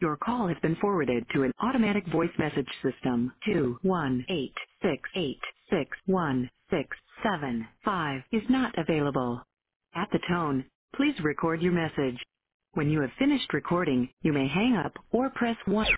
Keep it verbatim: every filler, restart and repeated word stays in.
Your call has been forwarded to an automatic voice message system. Two one eight six eight six one six seven five is not available. At the tone, please record your message. When you have finished recording, you may hang up or press one.